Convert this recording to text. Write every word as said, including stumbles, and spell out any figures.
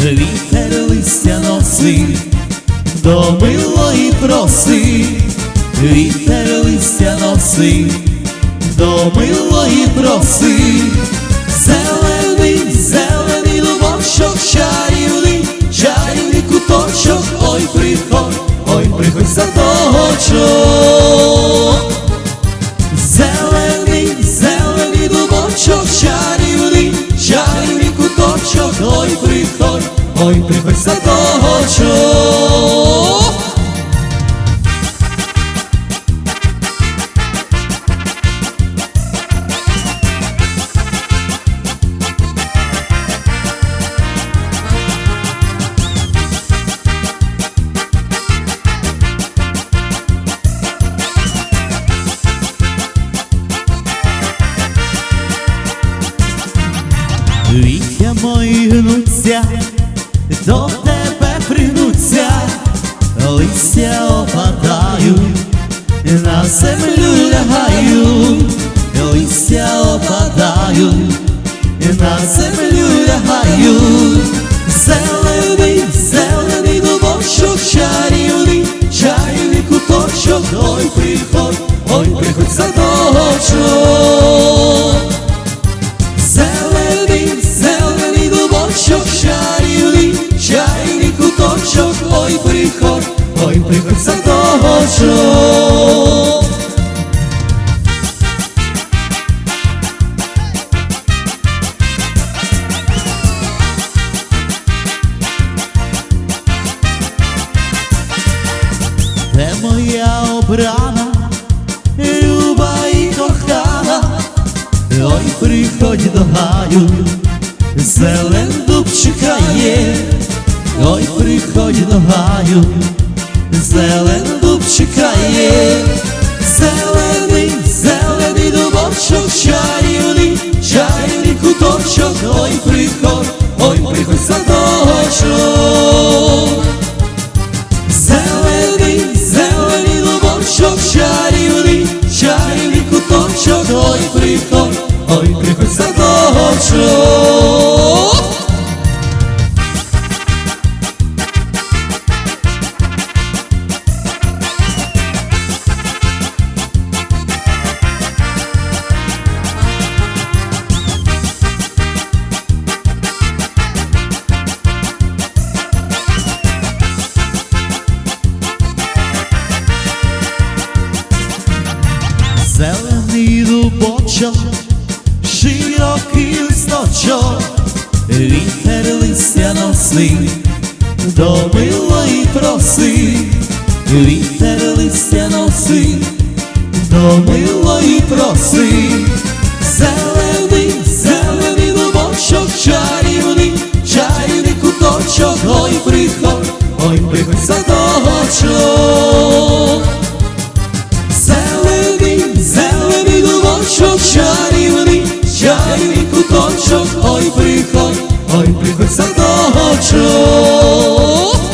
вітер листя носить, до милої проси, вітер листя носить, до милої проси. Зелений, зелений дубочок, чарівний, чарівний куточок, ой, приходь, ой, приходь, садочок. Зелений, зелений дубочок, чарівний, чарівний куточок, ой, приходь, ой, приходь, садочок. Віття мої гнуться, до тебе пригнуться, листя опадають, на землю лягають, листя опадають, на землю лягають. Зелений, зелений дубочок, чарівний, чарівний куточок, ой, приходь, ой, приходь, садочок. Зелений, зелений дубочок, чарівний, чарівний куточок, ой, приходь, ой, приходь, садочок. Де моя обрана, люба і кохана, ой, приходь до гаю, зелен дуб чекає, ой, приходь до гаю, зелен дуб чекає. Зелений, зелений дубочок, чарівний, чарівний куточок, ой, приходь, ой, приходь, садочок. Зелений, зелений дубочок, чарівний, чарівний куточок, ой, приходь, ой, приходь, садочок. Зелений дубочок, широкий листочок, вітер листя носить, до милої проси, вітер листя носить, до милої проси. Зелений, зелений дубочок, чарівний, чарівний куточок, ой, приходь, ой, приходь, садочок. Зелений, зелений дубочок, чарівний, чарівний куточок, ой, приходь, ой, приходь, садочок.